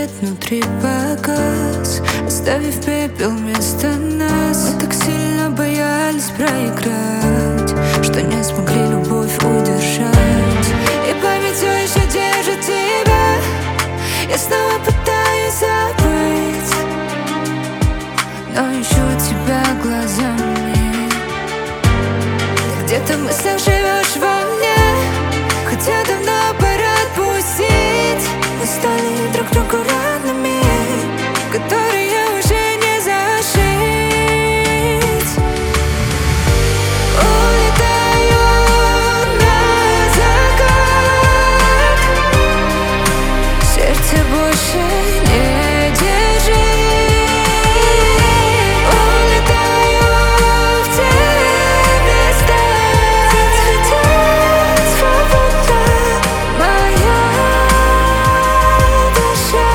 свет внутри погас, оставив пепел вместо нас. Мы так сильно боялись проиграть, что не смогли любовь удержать. И память все еще держит тебя. Я снова пытаюсь забыть, но ищу тебя глазами. Ты где-то в мыслях живешь во мне, хотя давно пора отпустить. Мы стали друг другу ранами, которые уже не зашить. Улетаю на закат, сердце больше не держи. Улетаю в те места, где цветет свобода моя душа.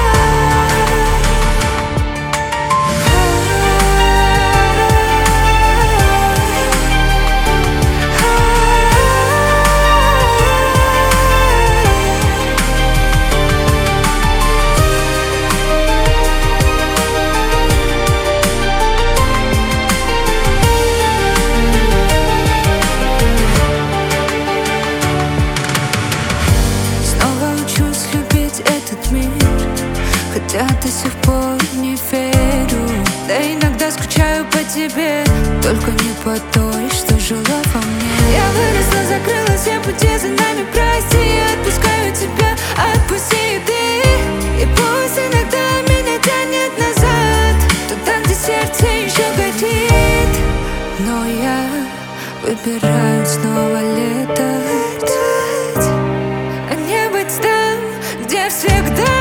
Снова учусь любить этот мир, хотя до сих пор не верю. Да иногда скучаю по тебе, только не по той, что жила во мне. Я выросла, закрыла все пути за нами, прости. Я отпускаю тебя, отпусти и ты. И пусть иногда меня тянет назад, туда, где сердце еще горит, но я выбираю снова летать, а не быть там, где всегда.